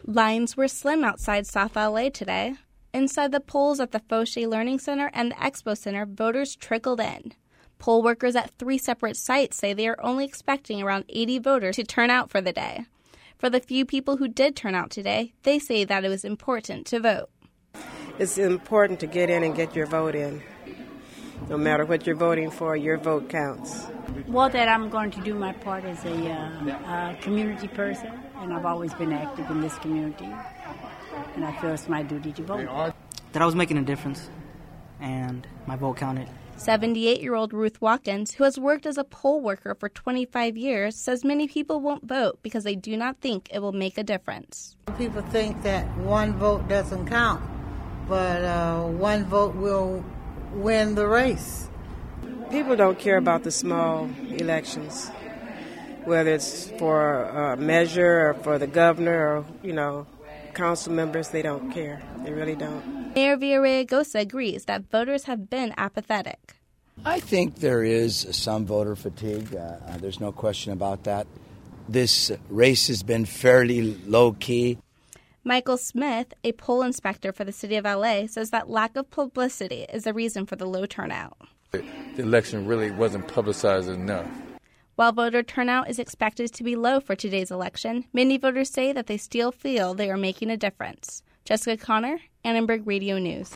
Lines were slim outside South LA today. Inside the polls at the Fauché Learning Center and the Expo Center, voters trickled in. Poll workers at 3 separate sites say they are only expecting around 80 voters to turn out for the day. For the few people who did turn out today, they say that it was important to vote. It's important to get in and get your vote in. No matter what you're voting for, your vote counts. Well, that I'm going to do my part as a community person, and I've always been active in this community, and I feel it's my duty to vote. That I was making a difference, and my vote counted. 78-year-old Ruth Watkins, who has worked as a poll worker for 25 years, says many people won't vote because they do not think it will make a difference. People think that one vote doesn't count, but one vote will win the race. People don't care about the small elections, whether it's for a measure or for the governor or, council members. They don't care. They really don't. Mayor Villaraigosa agrees that voters have been apathetic. I think there is some voter fatigue. There's no question about that. This race has been fairly low-key. Michael Smith, a poll inspector for the city of LA, says that lack of publicity is the reason for the low turnout. The election really wasn't publicized enough. While voter turnout is expected to be low for today's election, many voters say that they still feel they are making a difference. Jessica Connor, Annenberg Radio News.